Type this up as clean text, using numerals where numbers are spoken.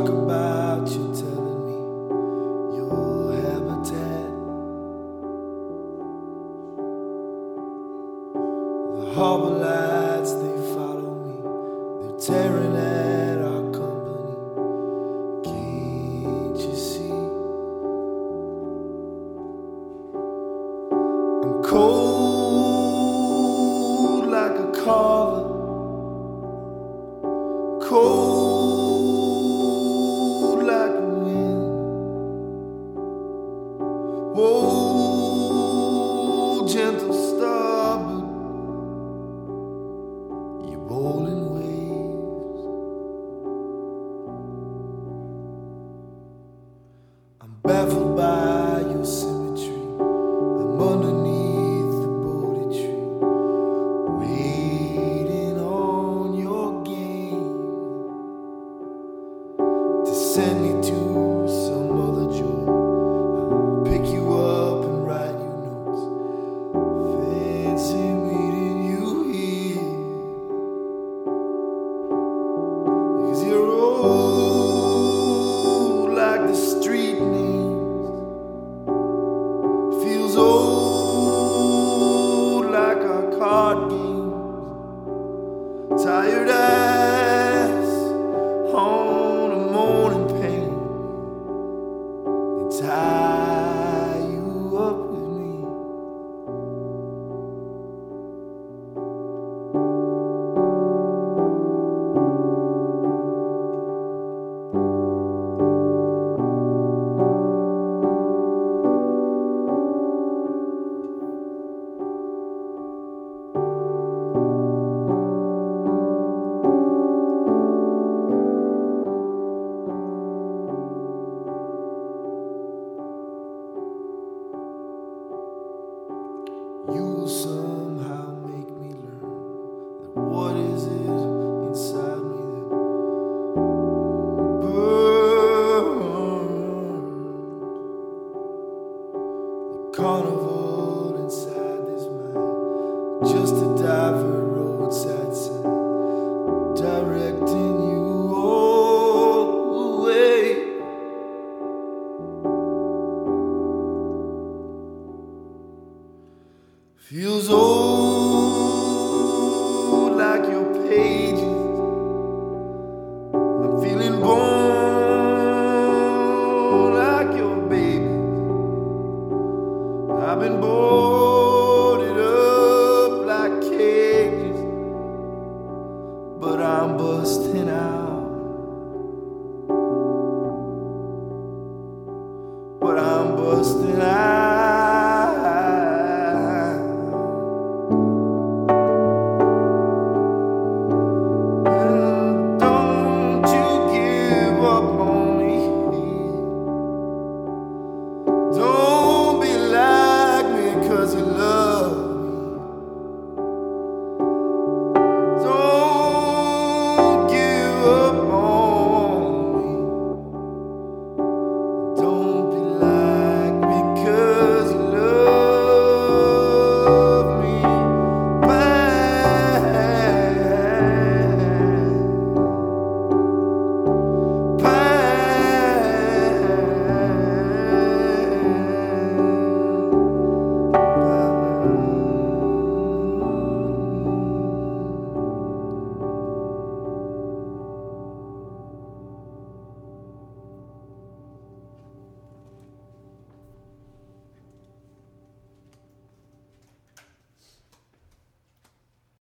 talk about you telling me your habitat. The harbor lights, they follow me. They're tearing at our company. Can't you see? I'm cold like a carver. Cold like the wind. Oh, gentle starboard, you're bowling waves. I'm baffled by your symmetry. I'm underneath the Bodhi tree, waiting on your game to send me to some other joy. I'll pick you up and write you notes. Fancy meeting you here, 'cause you're old like the street names. Feels old like our card games. Tired ass on a morning pain and tie you up with me. You will somehow make me learn that what is it inside me that burns. The carnival inside this mind, just a divert roadside sign, directing you all the way. Feels old like your pages. I'm feeling born like your baby. I've been boarded up like cages, but I'm busting out. But I'm busting out.